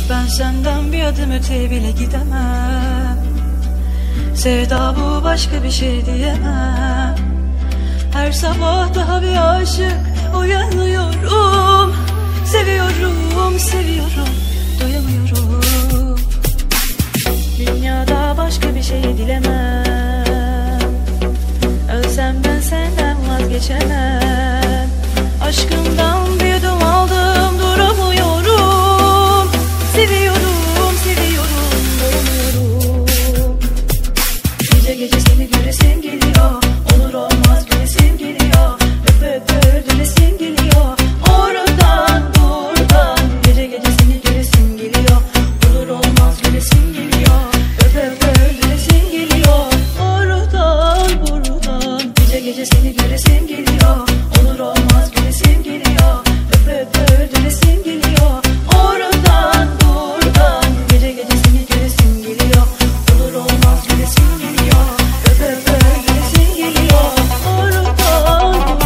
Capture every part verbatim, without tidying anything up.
Ben senden bir adım öteye bile gidemem. Sevda bu, başka bir şey diyemem. Her sabah daha bir aşık uyanıyorum. Seviyorum, seviyorum, doyamıyorum. Dünyada başka bir şey dilemem. Ölsem ben senden vazgeçemem. Aşkından bir yudum aldım, duramıyorum. Seviyorum, seviyorum, doyamıyorum. Gece gece seni göresim geliyor. Olur olmaz göresim geliyor. Öpe öpe dönesim geliyor. Oradan buradan. Gece gece seni göresim geliyor. Olur olmaz göresim geliyor. Öpe öpe dönesim geliyor. Oradan buradan. Gece gece seni göresim geliyor. Olur olmaz göresim geliyor. Öpe öpe dönesim geliyor. Oradan buradan. Gece gece seni göresim geliyor. Olur olmaz göresim geliyor. Öpe öpe dönesim geliyor. Oradan buradan.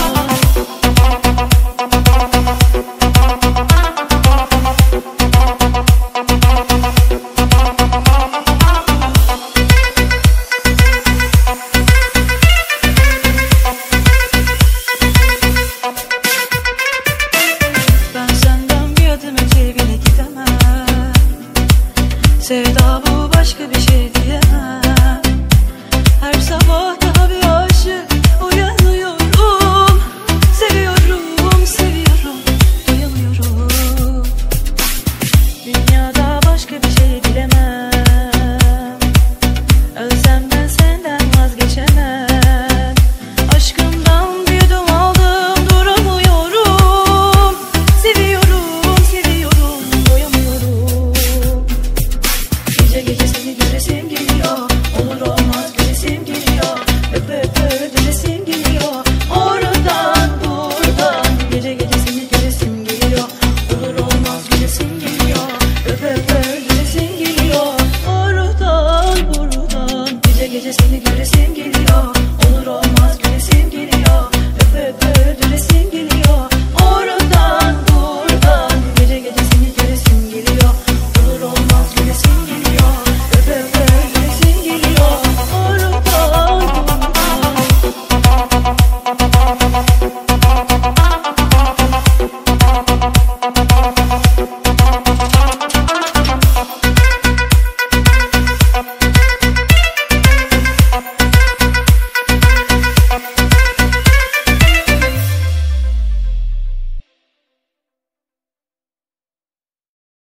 Ben senden bir adım öteye bile gidemem. Sevda bu, başka bir şey diyemem.